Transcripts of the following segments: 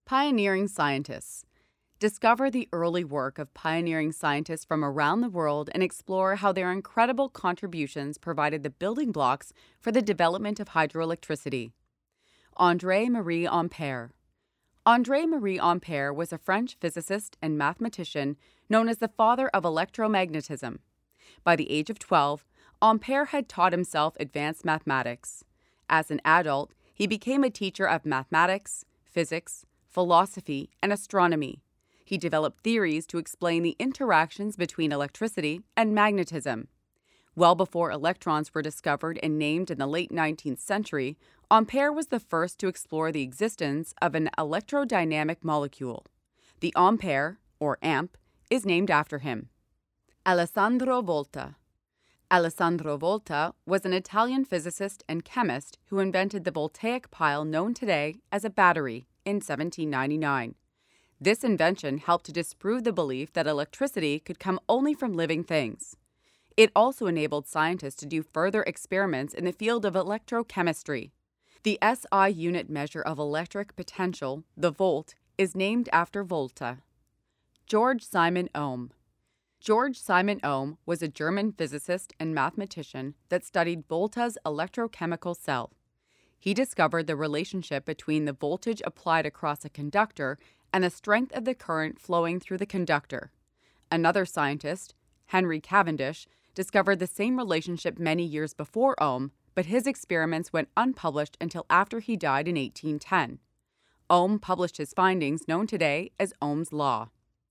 Pioneering scientists. Discover the early work of pioneering scientists from around the world and explore how their incredible contributions provided the building blocks for the development of hydroelectricity. André-Marie Ampère. André-Marie Ampère was a French physicist and mathematician known as the father of electromagnetism. By the age of 12, Ampère had taught himself advanced mathematics. As an adult, he became a teacher of mathematics, physics, philosophy, and astronomy. He developed theories to explain the interactions between electricity and magnetism. Well before electrons were discovered and named in the late 19th century, Ampère was the first to explore the existence of an electrodynamic molecule. The ampere, or amp, is named after him. Alessandro Volta. Alessandro Volta was an Italian physicist and chemist who invented the voltaic pile known today as a battery in 1799. This invention helped to disprove the belief that electricity could come only from living things. It also enabled scientists to do further experiments in the field of electrochemistry. The SI unit measure of electric potential, the volt, is named after Volta. George Simon Ohm. George Simon Ohm was a German physicist and mathematician that studied Volta's electrochemical cell. He discovered the relationship between the voltage applied across a conductor and the strength of the current flowing through the conductor. Another scientist, Henry Cavendish, discovered the same relationship many years before Ohm, but his experiments went unpublished until after he died in 1810. Ohm published his findings known today as Ohm's law.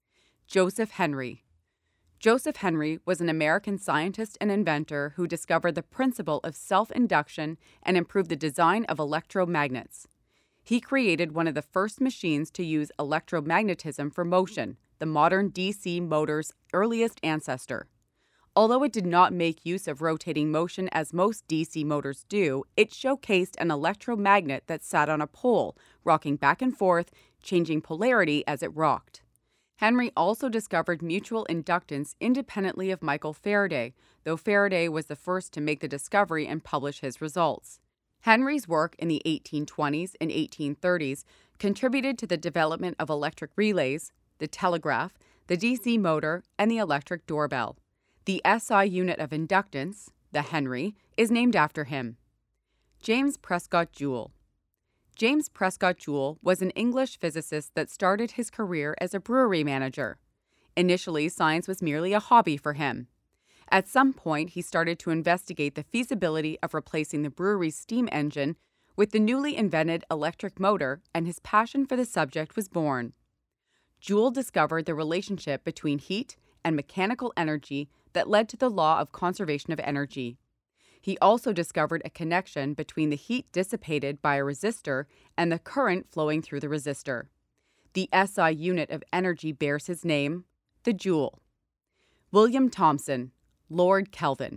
Joseph Henry. Joseph Henry was an American scientist and inventor who discovered the principle of self-induction and improved the design of electromagnets. He created one of the first machines to use electromagnetism for motion, the modern DC motor's earliest ancestor. Although it did not make use of rotating motion as most DC motors do, it showcased an electromagnet that sat on a pole, rocking back and forth, changing polarity as it rocked. Henry also discovered mutual inductance independently of Michael Faraday, though Faraday was the first to make the discovery and publish his results. Henry's work in the 1820s and 1830s contributed to the development of electric relays, the telegraph, the DC motor, and the electric doorbell. The SI unit of inductance, the Henry, is named after him. James Prescott Joule. James Prescott Joule was an English physicist that started his career as a brewery manager. Initially, science was merely a hobby for him. At some point, he started to investigate the feasibility of replacing the brewery's steam engine with the newly invented electric motor, and his passion for the subject was born. Joule discovered the relationship between heat and mechanical energy that led to the law of conservation of energy. He also discovered a connection between the heat dissipated by a resistor and the current flowing through the resistor. The SI unit of energy bears his name, the joule. William Thomson, Lord Kelvin.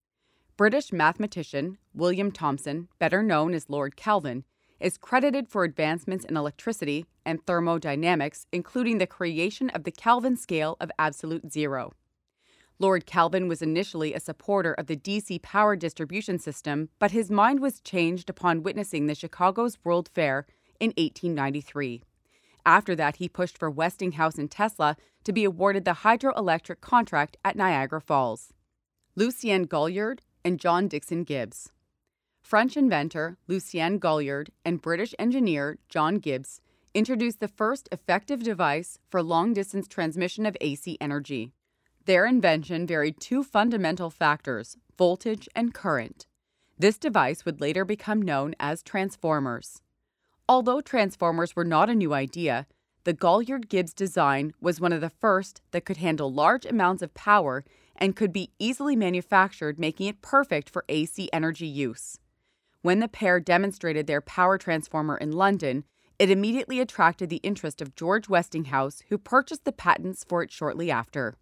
British mathematician William Thomson, better known as Lord Kelvin, is credited for advancements in electricity and thermodynamics, including the creation of the Kelvin scale of absolute zero. Lord Kelvin was initially a supporter of the DC power distribution system, but his mind was changed upon witnessing the Chicago's World Fair in 1893. After that, he pushed for Westinghouse and Tesla to be awarded the hydroelectric contract at Niagara Falls. Lucien Galliard and John Dixon Gibbs. French inventor Lucien Galliard and British engineer John Gibbs introduced the first effective device for long-distance transmission of AC energy. Their invention varied two fundamental factors, voltage and current. This device would later become known as transformers. Although transformers were not a new idea, the Galliard-Gibbs design was one of the first that could handle large amounts of power and could be easily manufactured, making it perfect for AC energy use. When the pair demonstrated their power transformer in London, it immediately attracted the interest of George Westinghouse, who purchased the patents for it shortly after.